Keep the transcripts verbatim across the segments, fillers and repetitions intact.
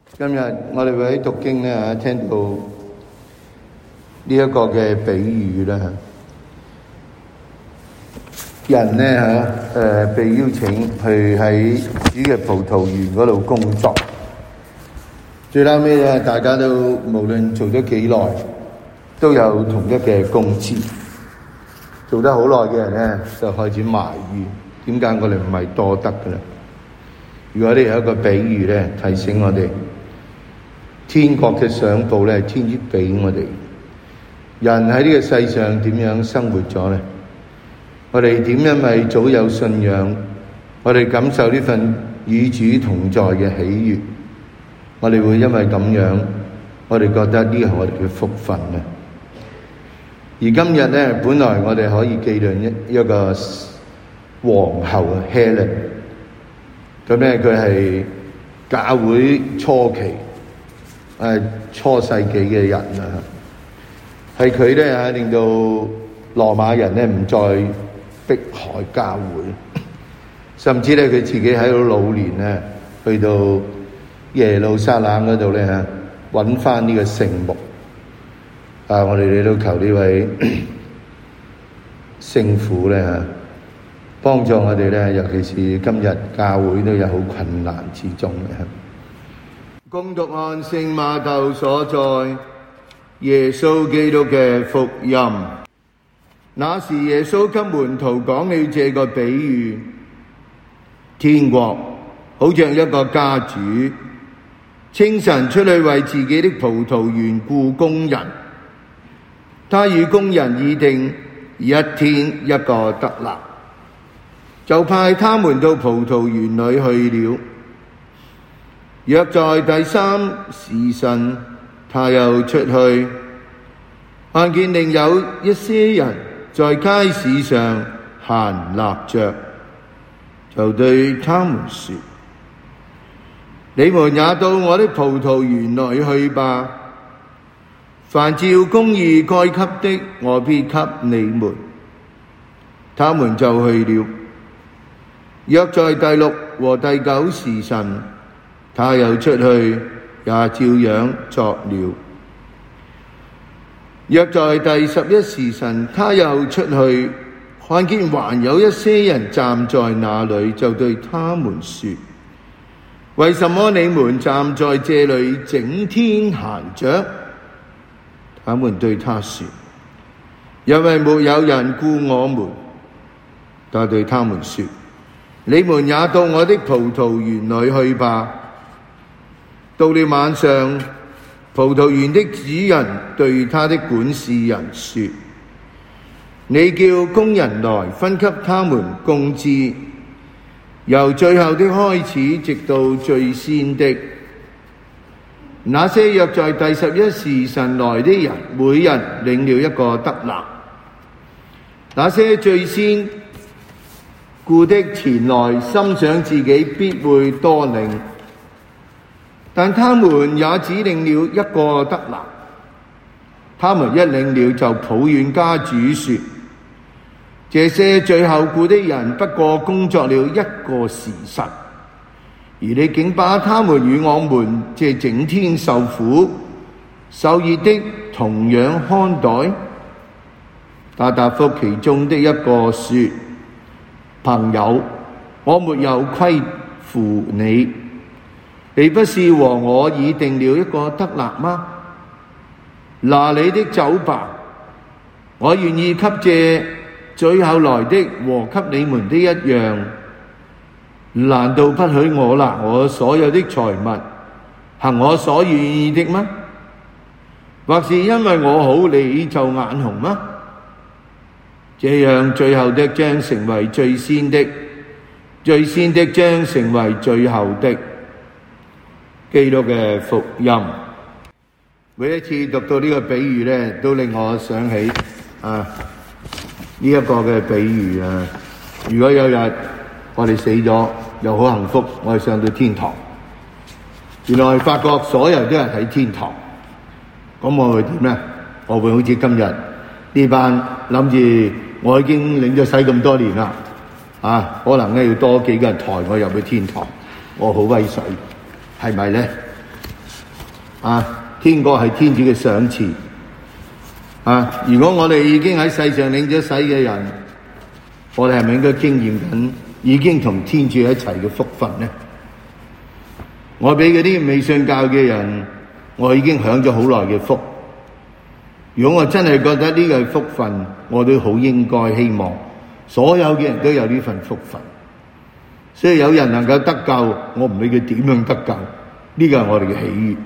今日我哋會喺讀經咧聽到呢一個嘅比喻啦，人咧嚇誒被邀請去喺主嘅葡萄園嗰度工作，最後尾咧大家都無論做咗幾耐，都有同一嘅工資。做得好耐嘅人咧就開始埋怨，點解我哋唔係多得嘅咧？如果呢有一個比喻咧，提醒我哋。天國嘅賞報咧，天主俾我哋人喺呢個世上點樣生活咗咧？我哋點因為早有信仰，我哋感受呢份與主同在嘅喜悅，我哋會因為咁樣，我哋覺得呢個係我哋嘅福分啊！而今日咧，本來我哋可以紀念一一個皇后 Helen， 咁咧佢係教會初期。誒初世紀嘅人啊，係佢咧嚇令到羅馬人咧唔再迫害教會，甚至咧佢自己喺度老年咧去到耶路撒冷嗰度咧嚇揾翻呢個聖木啊！我哋嚟到求呢位聖父咧嚇幫助我哋咧，尤其是今日教會都有好困難之中嘅。恭讀按聖馬竇所載耶穌基督嘅福音。那時耶穌給門徒講了這個比喻：天國好像一個家主，清晨出去為自己的葡萄園僱工人，他與工人議定一天一個德納，就派他們到葡萄園裏去了。約在第三時辰，他又出去，看見另有一些人在街市上閒立着，就對他們說：你們也到我的葡萄園裏去吧，凡照公義該給的，我必給你們。他們就去了。約在第六和第九時辰，他又出去，也照樣作了。約在第十一時辰，他又出去，看見還有一些人站在那裏，就對他們說：為什麼你們站在這裏整天閒着？他們對他說：因為沒有人僱我們。他對他們說：你們也到我的葡萄園裏去吧。到了晚上，葡萄園的主人對他的管事人說：你叫工人來分給他們工資，由最後的開始直到最先的。那些約在第十一時辰來的人，每人領了一個德納。那些最先僱的前來，心想自己必會多領，但他們也只領了一個德納。他們一領了，就抱怨家主說：這些最後僱的人不過工作了一個時辰，而你竟把他們與我們這整天受苦受熱的同樣看待。他答覆其中的一個說：朋友，我沒有虧負你，你不是和我已定了一個德納嗎？拿你的走吧，我願意給這最後來的和給你們的一樣。難道不許我拿我所有的財物，行我所願意的嗎？或是因為我好，你就眼紅嗎？這樣最後的將成為最先的，最先的將成為最後的。基督嘅福音。每一次讀到呢個比喻咧，都令我想起啊呢一個嘅比喻啊。如果有日我哋死咗，又好幸福，我哋上到天堂，原來發覺所有都係喺天堂，咁我會點咧？我會好似今日呢班諗住我已經領咗洗咁多年啦，啊，可能咧要多幾個人抬我入去天堂，我好威水，係咪咧？ 啊，天國係天主嘅賞賜啊！如果我哋已經喺世上領咗洗嘅人，我哋係咪應該經驗緊已經同天主一齊嘅福分呢？我俾嗰啲未信教嘅人，我已經享咗好耐嘅福。如果我真係覺得呢個係福分，我都好應該希望所有嘅人都有呢份福分。所以有人能夠得救，我唔理佢點樣得救，呢個係我哋嘅喜悅。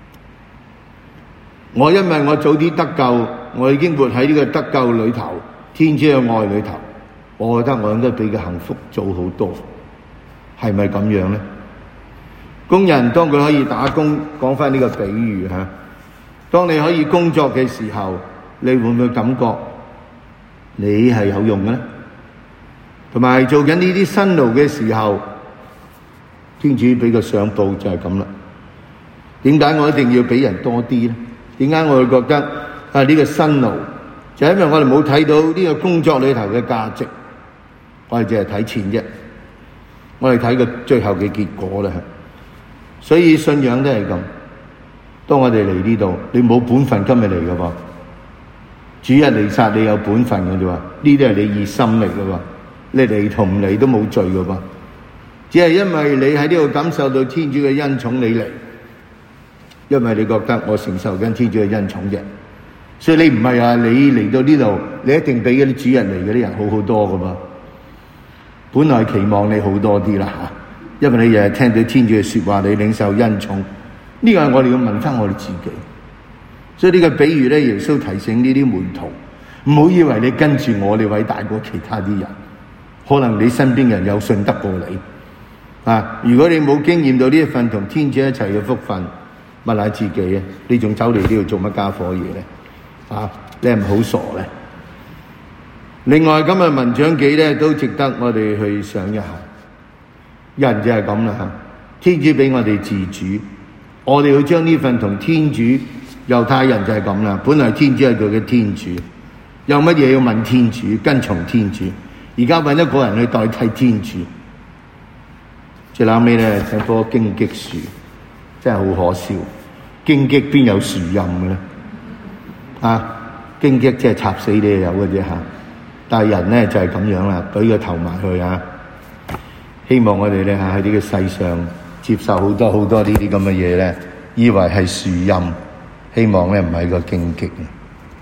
我因為我早啲得救，我已經活喺呢個得救裏頭，天主嘅愛裏頭，我覺得我應該比佢幸福早好多。係咪咁樣呢？工人當佢可以打工，講翻呢個比喻吓，當你可以工作嘅時候，你會唔會感覺你係有用嘅呢？同埋做緊呢啲辛勞嘅時候，天主俾個賞報就係咁啦。點解我一定要俾人多啲呢？點解我會覺得啊呢個辛勞，就係因為我哋冇睇到呢個工作裏頭嘅價值，我哋淨係睇錢啫，我哋睇個最後嘅結果啦。所以信仰都係咁，當我哋嚟呢度，你冇本分今日嚟嘅噃，主日彌撒你有本分嘅啫喎，呢啲係你熱心嚟嘅喎，你嚟同唔嚟都冇罪嘅噃，只係因為你喺呢度感受到天主嘅恩寵，你嚟。因為你覺得我承受緊天主嘅恩寵啫，所以你唔係話你嚟到呢度，你一定比嗰啲主人嚟嗰啲人好好多噶噃。本來期望你好多啲啦吓，因為你日日聽到天主嘅說話，你領受恩寵，呢個係我哋要問翻我哋自己。所以呢個比喻咧，耶穌提醒呢啲門徒，唔好以為你跟住我，你偉大過其他啲人，可能你身邊人有信得過你啊。如果你冇經驗到呢一份同天主一齊嘅福分，問下自己啊，你仲走嚟呢度做乜家伙嘢咧？啊，你係咪好傻咧？另外，今日民長紀咧都值得我哋去想一下。人就係咁啦吓，天主俾我哋自主，我哋要將呢份同天主，猶太人就係咁啦。本來天主係佢嘅天主，有乜嘢要問天主，跟從天主。而家揾一個人去代替天主，最後尾咧睇棵荊棘樹，真係好可笑。荊棘邊有樹蔭嘅咧？啊，荊棘即係插死你就有嘅啫吓。但係人咧就係咁樣啦，舉個頭埋去啊！希望我哋咧喺呢個世上接受好多好多呢啲咁嘅嘢咧，以為係樹蔭，希望咧唔係個荊棘。